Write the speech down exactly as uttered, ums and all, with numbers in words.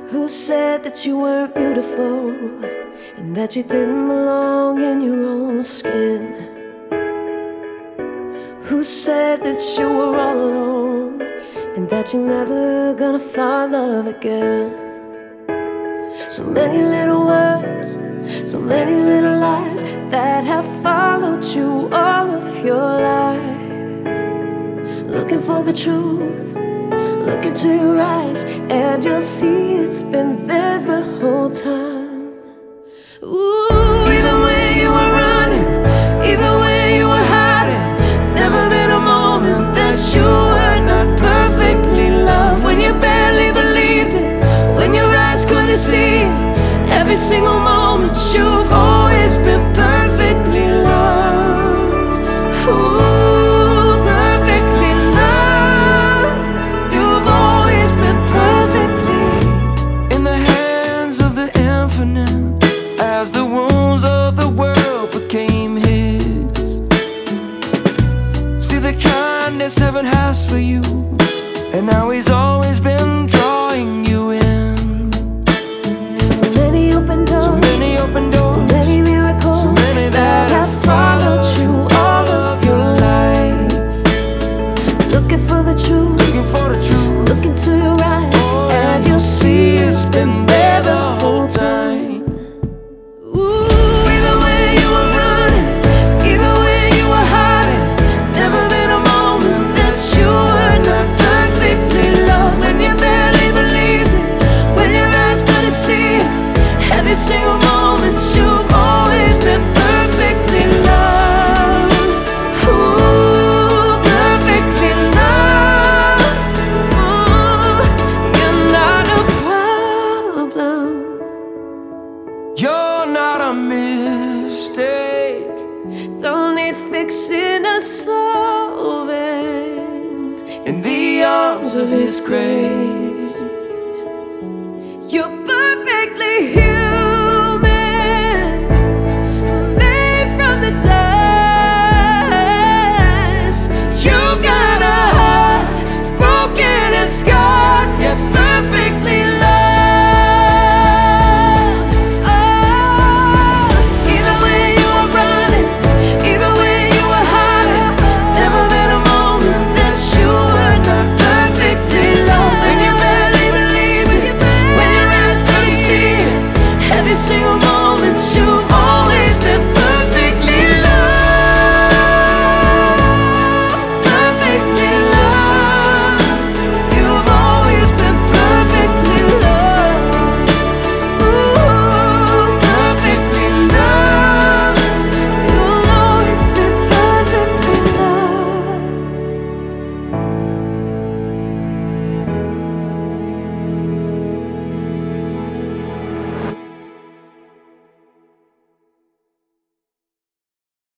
Who said that you weren't beautiful and that you didn't belong in your own skin? Who said that you were all alone and that you're never gonna find love again? So many little words, so many little lies that have followed you all of your life. Looking for the truth, look into your eyes, and you'll see it's been there the whole time. Ooh, even when you were running, even when you were hiding, never been a moment that you were not perfectly loved. When you barely believed it, when your eyes couldn't see it, every single moment you've always been perfectly loved. Ooh, perfectly loved. You've always been perfectly in the hands of the infinite, as the wounds of the world became his. See the kindness heaven has for you, and now he's always been drawing you in. so many open doors, So many open doors, so many miracles, so many that have followed you all of your life. looking for the truth, Looking for the truth, look into your eyes, oh, and you'll see it's been there the whole time. Ooh, even when you were running, even when you were hiding, never been a moment that you were not perfectly loved. When you barely believed it, when your eyes couldn't see it, every single moment you've always been perfectly loved. Ooh, perfectly loved. Ooh, you're not a problem. you're not a mistake. Don't need fixing or solving. In the arms of his grace, You're perfectly here.